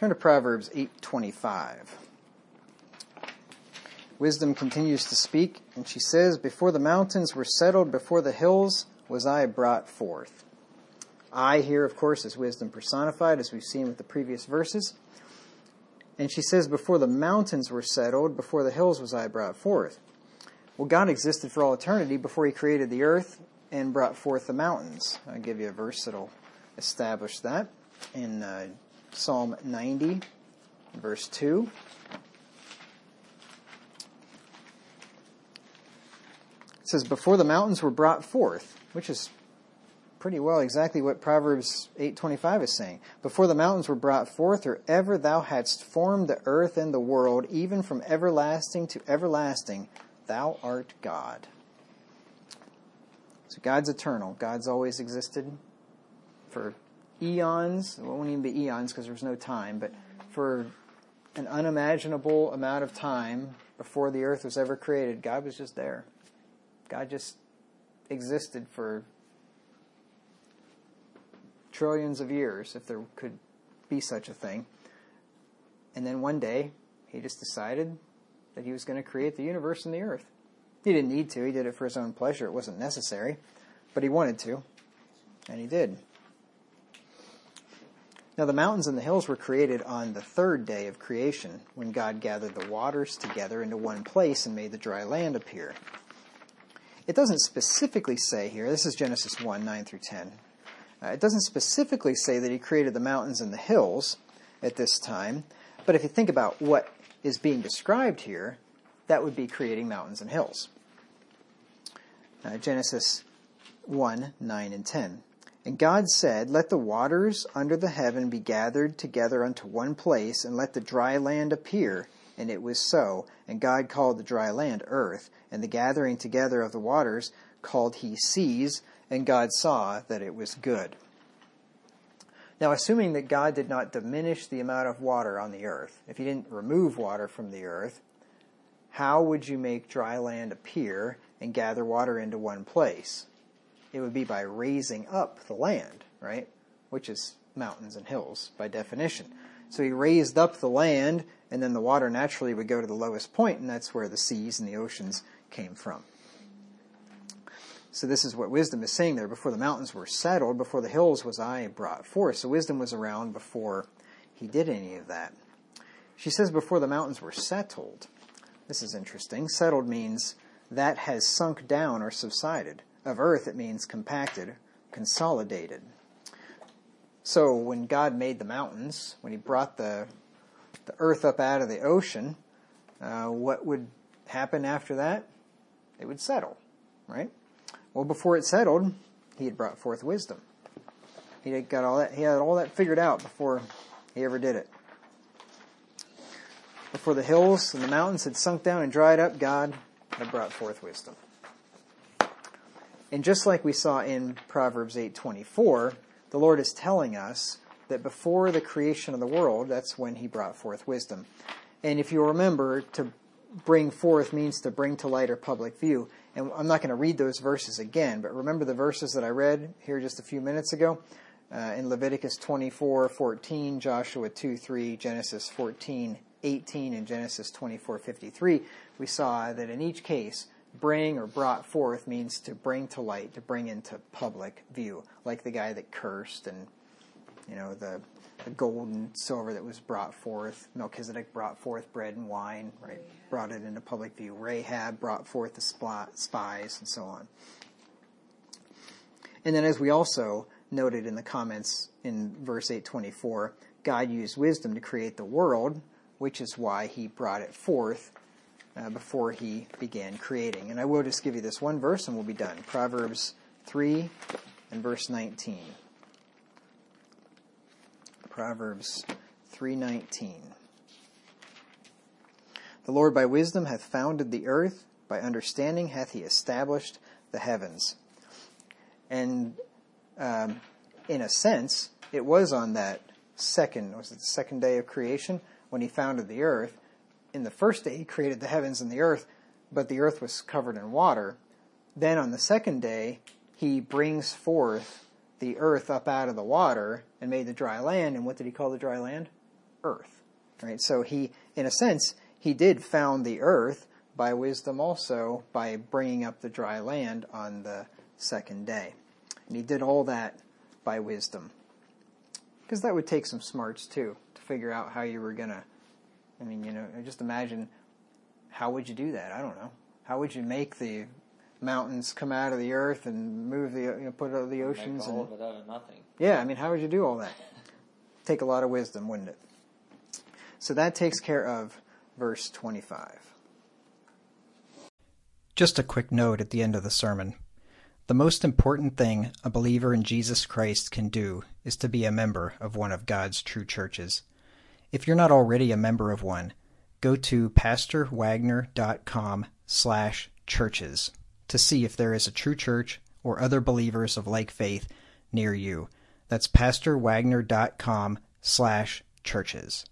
Turn to Proverbs 8:25. Wisdom continues to speak, and she says, "Before the mountains were settled, before the hills was I brought forth." I here, of course, is wisdom personified, as we've seen with the previous verses. And she says, before the mountains were settled, before the hills was I brought forth. Well, God existed for all eternity before he created the earth and brought forth the mountains. I'll give you a verse that'll establish that in Psalm 90, verse 2. It says, before the mountains were brought forth, which is pretty well exactly what Proverbs 8:25 is saying. Before the mountains were brought forth, or ever thou hadst formed the earth and the world, even from everlasting to everlasting, thou art God. So God's eternal. God's always existed for eons. Well, it won't even be eons because there's no time, but for an unimaginable amount of time before the earth was ever created, God was just there. God just existed for trillions of years, if there could be such a thing. And then one day, he just decided that he was going to create the universe and the earth. He didn't need to. He did it for his own pleasure. It wasn't necessary. But he wanted to. And he did. Now, the mountains and the hills were created on the third day of creation, when God gathered the waters together into one place and made the dry land appear. It doesn't specifically say here, this is Genesis 1, 9 through 10. It doesn't specifically say that he created the mountains and the hills at this time, but if you think about what is being described here, that would be creating mountains and hills. Genesis 1, 9 and 10. And God said, let the waters under the heaven be gathered together unto one place, and let the dry land appear. And it was so. And God called the dry land earth, and the gathering together of the waters called he seas, and God saw that it was good. Now, assuming that God did not diminish the amount of water on the earth, if he didn't remove water from the earth, how would you make dry land appear and gather water into one place? It would be by raising up the land, right? Which is mountains and hills by definition. So he raised up the land, and then the water naturally would go to the lowest point, and that's where the seas and the oceans came from. So this is what wisdom is saying there. Before the mountains were settled, before the hills was I brought forth. So wisdom was around before he did any of that. She says before the mountains were settled. This is interesting. Settled means that has sunk down or subsided. Of earth, it means compacted, consolidated. So when God made the mountains, when he brought the earth up out of the ocean, what would happen after that? It would settle, right? Well, before it settled, he had brought forth wisdom. He had all that figured out before he ever did it. Before the hills and the mountains had sunk down and dried up, God had brought forth wisdom. And just like we saw in Proverbs 8:24, the Lord is telling us that before the creation of the world, that's when he brought forth wisdom. And if you remember, to bring forth means to bring to light or public view. And I'm not going to read those verses again, but remember the verses that I read here just a few minutes ago? In Leviticus 24:14, Joshua 2:3, Genesis 14:18, and Genesis 24:53, we saw that in each case, bring or brought forth means to bring to light, to bring into public view, like the guy that cursed and, the gold and silver that was brought forth. Melchizedek brought forth bread and wine, right? Brought it into public view. Rahab brought forth the spies and so on. And then as we also noted in the comments in verse 8:24, God used wisdom to create the world, which is why he brought it forth before he began creating. And I will just give you this one verse and we'll be done. Proverbs 3 and verse 19. Proverbs 3:19. The Lord by wisdom hath founded the earth, by understanding hath he established the heavens. And in a sense, it was on that the second day of creation when he founded the earth. In the first day, he created the heavens and the earth, but the earth was covered in water. Then on the second day, he brings forth the earth up out of the water and made the dry land. And what did he call the dry land? earth. Right? So he, in a sense, he did found the earth by wisdom also, by bringing up the dry land on the second day. And he did all that by wisdom. Because that would take some smarts too, to figure out how you were going to, just imagine, how would you do that? I don't know. How would you make the mountains come out of the earth and move put out the oceans? Make all of it out of nothing. Yeah, how would you do all that? Take a lot of wisdom, wouldn't it? So that takes care of verse 25. Just a quick note at the end of the sermon. The most important thing a believer in Jesus Christ can do is to be a member of one of God's true churches. If you're not already a member of one, go to pastorwagner.com/churches to see if there is a true church or other believers of like faith near you. That's pastorwagner.com/churches.